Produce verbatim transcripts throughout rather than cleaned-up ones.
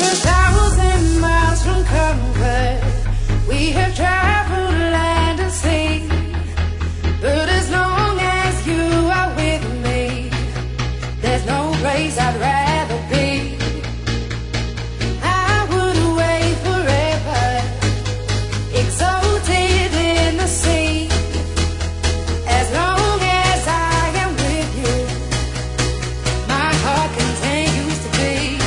a thousand miles from comfort. We have traveled land and sea, but as long as you are with me, there's no place I'd rather be. I would wait forever, exalted in the sea. As long as I am with you, my heart continues to beat.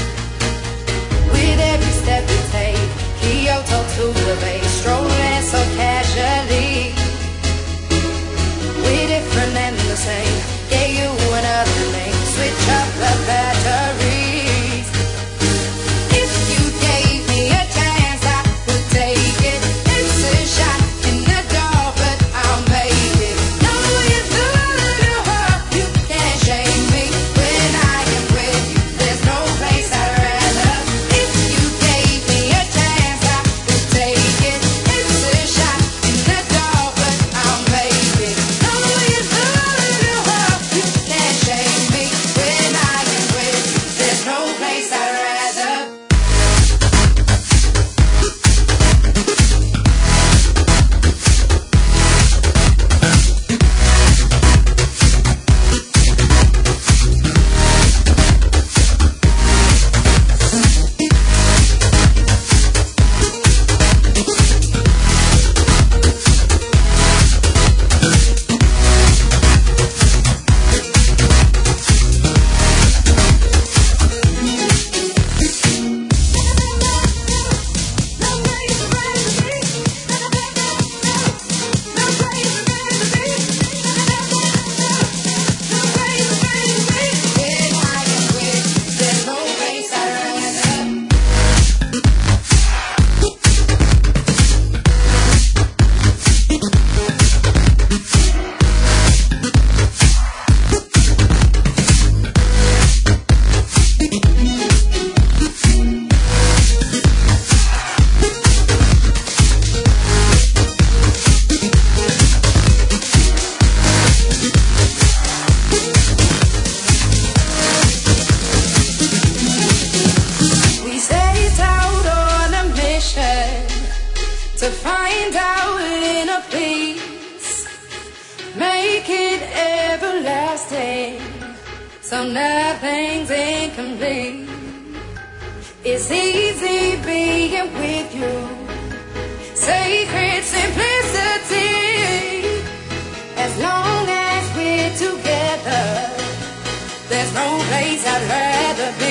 With every step we take, Kyoto to the bay, strolling so casually. We're different and the same, gave you another name, switch up the batteries. If you gave me a chance, I would take it. It's a shot in the dark, but I'll make it. No, you thought you hurt, you can't shame me. When I am with you, there's no place I'd rather. If you gave me a chance, I would take it. It's a shot in the dark, but I'll make it. No, you thought you hurt, you can't shame me. When I am with you, there's no place I'd rather. We set out on a mission to find our inner peace, make it everlasting, so nothing's incomplete. It's easy being with you, sacred simplicity. As long as we're together, there's no place I'd rather be.